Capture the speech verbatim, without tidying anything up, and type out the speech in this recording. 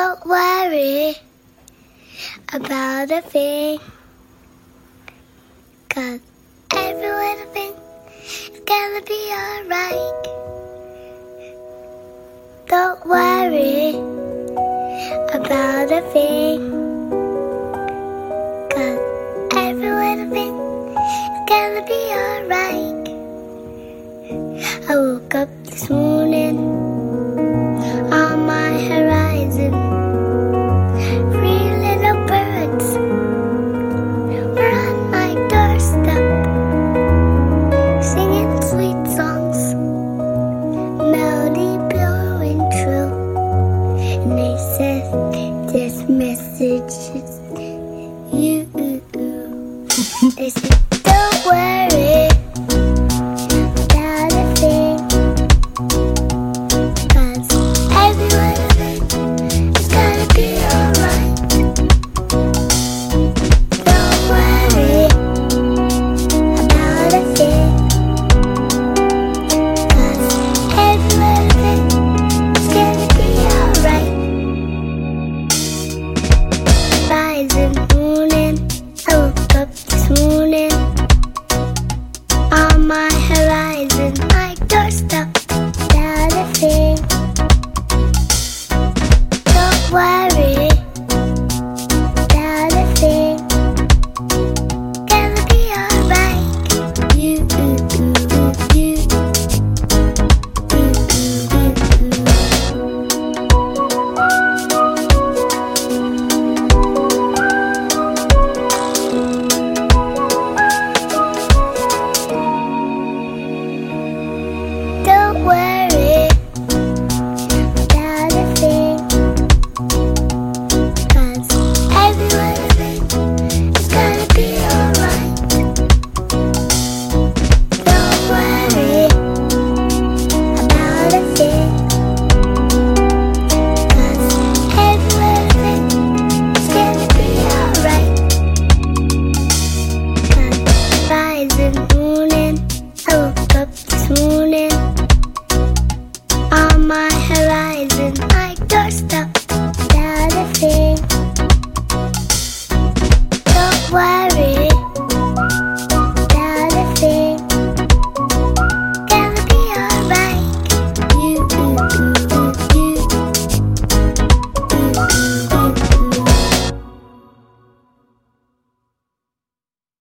Don't worry about a thing, 'cause every little thing is gonna be alright. Don't worry about a thing, 'cause every little thing is gonna be alright. I woke up this morning, on my horizon, three little birds were on my doorstep, singing sweet songs, melody blowing true. And they said, this message is you. They said, don't worry about a thing, 'cause every little thing is gonna be alright. Don't worry about a thing, 'cause every little thing is gonna be alright. Rising morning, I woke up this morning, on my horizon, my doorstep, not a thing. Don't worry about a thing, gonna be alright. You, you, you, you, Don't worry about a thing, 'cause every little thing is gonna be alright. Don't worry about a thing, 'cause every little thing is gonna be alright. 'Cause rising morning, I woke up this morning, on my horizon, my doorstep.